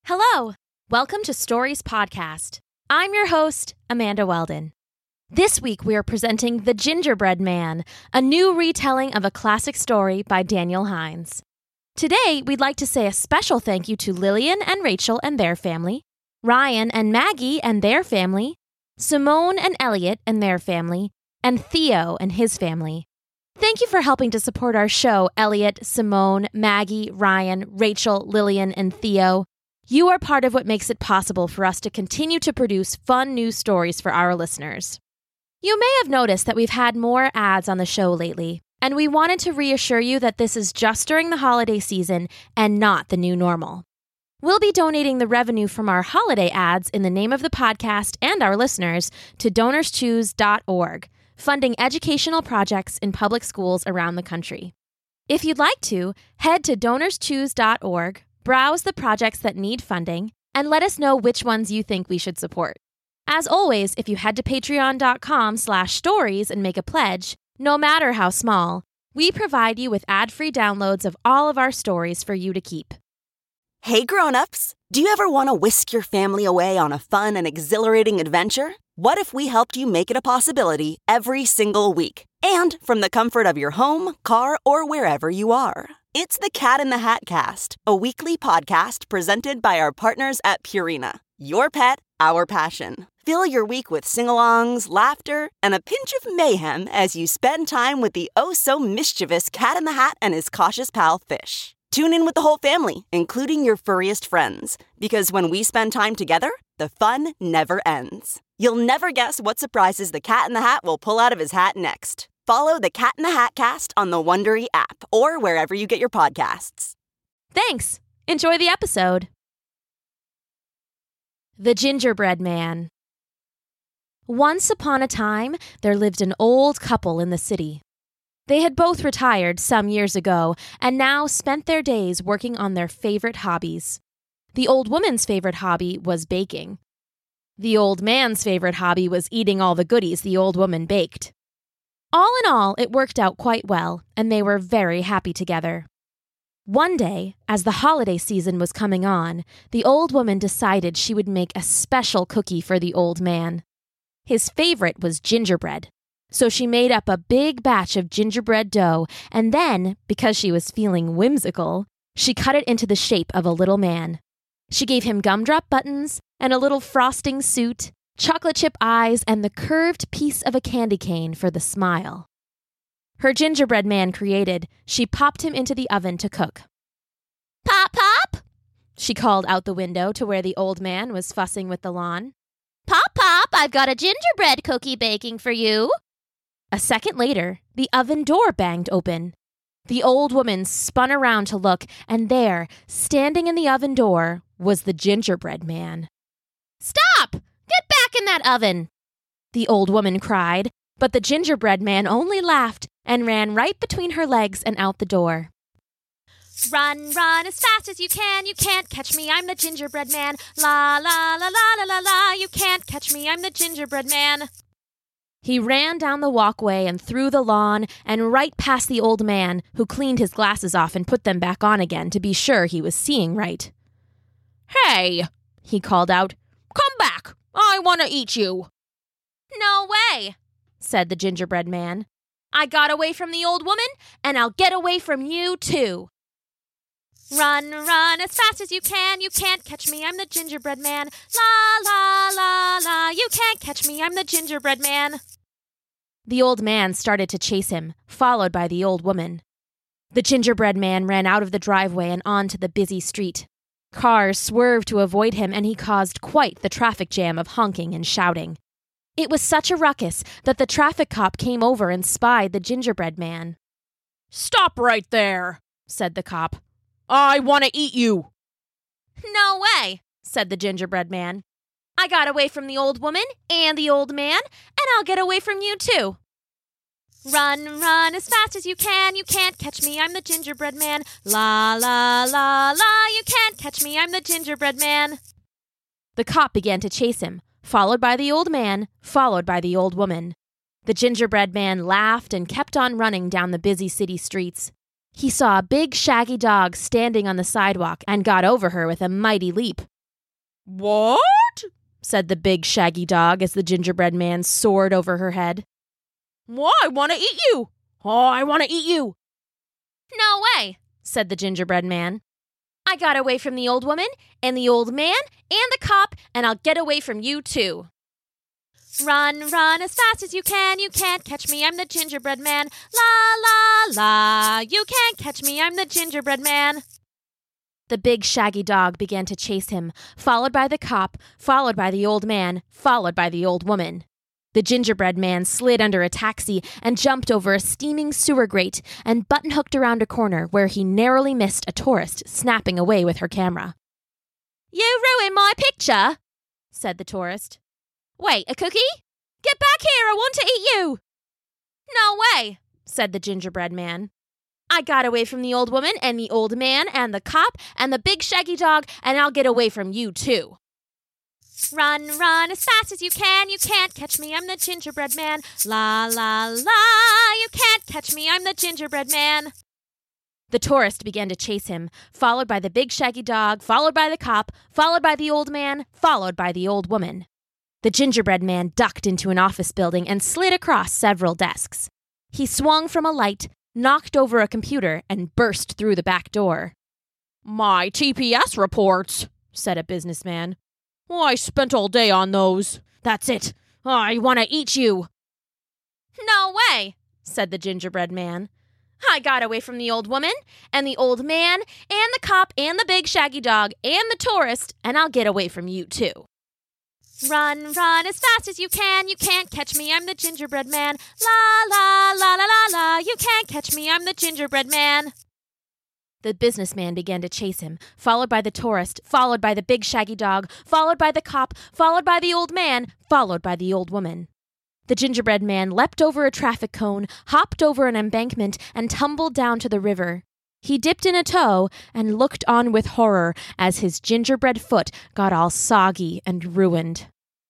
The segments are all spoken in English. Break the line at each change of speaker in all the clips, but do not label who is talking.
Hello! Welcome to Stories Podcast. I'm your host, Amanda Weldon. This week we are presenting The Gingerbread Man, a new retelling of a classic story by Daniel Hines. Today, we'd like to say a special thank you to Lillian and Rachel and their family, Ryan and Maggie and their family, Simone and Elliot and their family, and Theo and his family. Thank you for helping to support our show, Elliot, Simone, Maggie, Ryan, Rachel, Lillian, and Theo. You are part of what makes it possible for us to continue to produce fun new stories for our listeners. You may have noticed that we've had more ads on the show lately, and we wanted to reassure you that this is just during the holiday season and not the new normal. We'll be donating the revenue from our holiday ads in the name of the podcast and our listeners to DonorsChoose.org, funding educational projects in public schools around the country. If you'd like to, head to DonorsChoose.org, browse the projects that need funding, and let us know which ones you think we should support. As always, if you head to patreon.com/stories and make a pledge, no matter how small, we provide you with ad-free downloads of all of our stories for you to keep.
Hey grown-ups, do you ever want to whisk your family away on a fun and exhilarating adventure? What if we helped you make it a possibility every single week, and from the comfort of your home, car, or wherever you are? It's the Cat in the Hat Cast, a weekly podcast presented by our partners at Purina. Your pet, our passion. Fill your week with sing-alongs, laughter, and a pinch of mayhem as you spend time with the oh-so-mischievous Cat in the Hat and his cautious pal, Fish. Tune in with the whole family, including your furriest friends, because when we spend time together, the fun never ends. You'll never guess what surprises the Cat in the Hat will pull out of his hat next. Follow the Cat in the Hat Cast on the Wondery app or wherever you get your podcasts.
Thanks! Enjoy the episode. The Gingerbread Man. Once upon a time, there lived an old couple in the city. They had both retired some years ago and now spent their days working on their favorite hobbies. The old woman's favorite hobby was baking. The old man's favorite hobby was eating all the goodies the old woman baked. All in all, it worked out quite well, and they were very happy together. One day, as the holiday season was coming on, the old woman decided she would make a special cookie for the old man. His favorite was gingerbread, so she made up a big batch of gingerbread dough, and then, because she was feeling whimsical, she cut it into the shape of a little man. She gave him gumdrop buttons and a little frosting suit, chocolate chip eyes, and the curved piece of a candy cane for the smile. Her gingerbread man created, she popped him into the oven to cook. "Pop, pop!" she called out the window to where the old man was fussing with the lawn. "Pop, pop, I've got a gingerbread cookie baking for you." A second later, the oven door banged open. The old woman spun around to look, and there, standing in the oven door, was the gingerbread man. "Stop! Get back in that oven!" the old woman cried, but the gingerbread man only laughed and ran right between her legs and out the door. "Run, run as fast as you can't catch me, I'm the gingerbread man. La, la, la, la, la, la, la, you can't catch me, I'm the gingerbread man." He ran down the walkway and through the lawn and right past the old man, who cleaned his glasses off and put them back on again to be sure he was seeing right. "Hey," he called out, "come back! I want to eat you." "No way," said the gingerbread man. "I got away from the old woman, and I'll get away from you too." "Run, run as fast as you can't catch me, I'm the gingerbread man. La, la, la, la, you can't catch me, I'm the gingerbread man." The old man started to chase him, followed by the old woman. The gingerbread man ran out of the driveway and onto the busy street. Cars swerved to avoid him, and he caused quite the traffic jam of honking and shouting. It was such a ruckus that the traffic cop came over and spied the gingerbread man. "Stop right there," said the cop. "I want to eat you." "No way," said the gingerbread man. "I got away from the old woman and the old man, and I'll get away from you too." "Run, run as fast as you can't catch me, I'm the gingerbread man. La, la, la, la, you can't catch me, I'm the gingerbread man." The cop began to chase him, followed by the old man, followed by the old woman. The gingerbread man laughed and kept on running down the busy city streets. He saw a big shaggy dog standing on the sidewalk and got over her with a mighty leap. "What?" said the big shaggy dog as the gingerbread man soared over her head. "Why, I want to eat you! Oh, I want to eat you!" "No way," said the gingerbread man. "I got away from the old woman and the old man and the cop, and I'll get away from you too." "Run, run as fast as you can't catch me, I'm the gingerbread man. La, la, la, you can't catch me, I'm the gingerbread man." The big shaggy dog began to chase him, followed by the cop, followed by the old man, followed by the old woman. The gingerbread man slid under a taxi and jumped over a steaming sewer grate and button-hooked around a corner where he narrowly missed a tourist snapping away with her camera. "You ruined my picture," said the tourist. "Wait, a cookie? Get back here, I want to eat you." "No way," said the gingerbread man. "I got away from the old woman and the old man and the cop and the big shaggy dog, and I'll get away from you too." "Run, run as fast as you can't catch me, I'm the gingerbread man. La, la, la, you can't catch me, I'm the gingerbread man." The tourist began to chase him, followed by the big shaggy dog, followed by the cop, followed by the old man, followed by the old woman. The gingerbread man ducked into an office building and slid across several desks. He swung from a light, knocked over a computer, and burst through the back door. "My TPS reports," said a businessman. "I spent all day on those. That's it. I want to eat you." "No way," said the gingerbread man. "I got away from the old woman, and the old man, and the cop, and the big shaggy dog, and the tourist, and I'll get away from you too." "Run, run as fast as you can't catch me, I'm the gingerbread man. La, la, la, la, la, la, you can't catch me, I'm the gingerbread man." The businessman began to chase him, followed by the tourist, followed by the big shaggy dog, followed by the cop, followed by the old man, followed by the old woman. The gingerbread man leapt over a traffic cone, hopped over an embankment, and tumbled down to the river. He dipped in a toe and looked on with horror as his gingerbread foot got all soggy and ruined.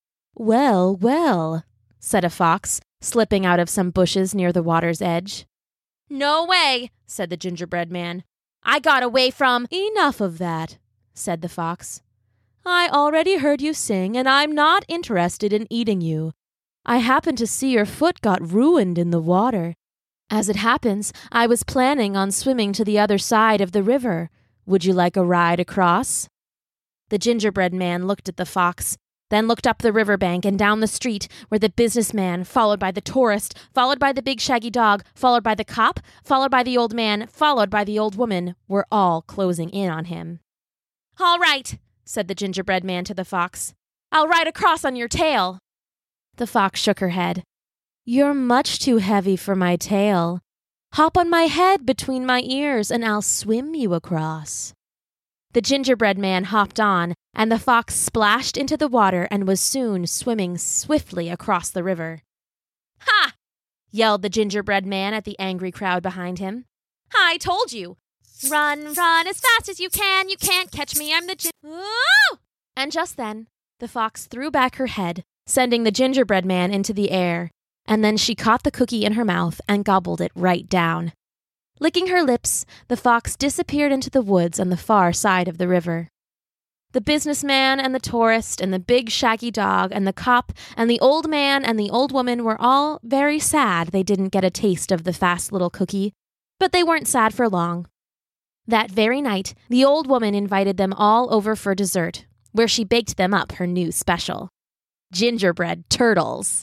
"Well, well," said a fox, slipping out of some bushes near the water's edge. "No way," said the gingerbread man. "I got away from—" "Enough of that," said the fox. "I already heard you sing, and I'm not interested in eating you. I happened to see your foot got ruined in the water. As it happens, I was planning on swimming to the other side of the river. Would you like a ride across?" The gingerbread man looked at the fox, then looked up the riverbank and down the street where the businessman, followed by the tourist, followed by the big shaggy dog, followed by the cop, followed by the old man, followed by the old woman, were all closing in on him. "All right," said the gingerbread man to the fox. "I'll ride across on your tail." The fox shook her head. "You're much too heavy for my tail. Hop on my head between my ears and I'll swim you across." The gingerbread man hopped on, and the fox splashed into the water and was soon swimming swiftly across the river. "Ha!" yelled the gingerbread man at the angry crowd behind him. "I told you. Run, run as fast as you can't catch me, I'm the Ooh! And just then, the fox threw back her head, sending the gingerbread man into the air, and then she caught the cookie in her mouth and gobbled it right down. Licking her lips, the fox disappeared into the woods on the far side of the river. The businessman and the tourist and the big shaggy dog and the cop and the old man and the old woman were all very sad they didn't get a taste of the fast little cookie, but they weren't sad for long. That very night, the old woman invited them all over for dessert, where she baked them up her new special: gingerbread turtles.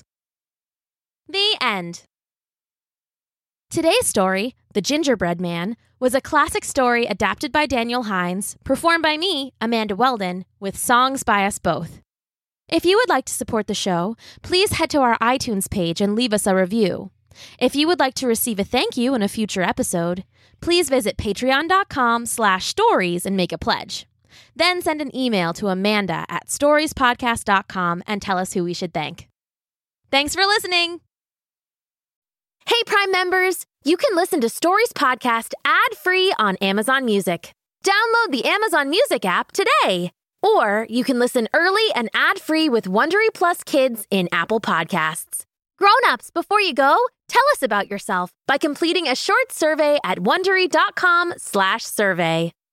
The end. Today's story, The Gingerbread Man, was a classic story adapted by Daniel Hines, performed by me, Amanda Weldon, with songs by us both. If you would like to support the show, please head to our iTunes page and leave us a review. If you would like to receive a thank you in a future episode, please visit patreon.com/stories and make a pledge. Then send an email to amanda@storiespodcast.com and tell us who we should thank. Thanks for listening! Hey, Prime members! You can listen to Stories Podcast ad-free on Amazon Music. Download the Amazon Music app today! Or you can listen early and ad-free with Wondery Plus Kids in Apple Podcasts. Grown-ups, before you go, tell us about yourself by completing a short survey at Wondery.com/survey.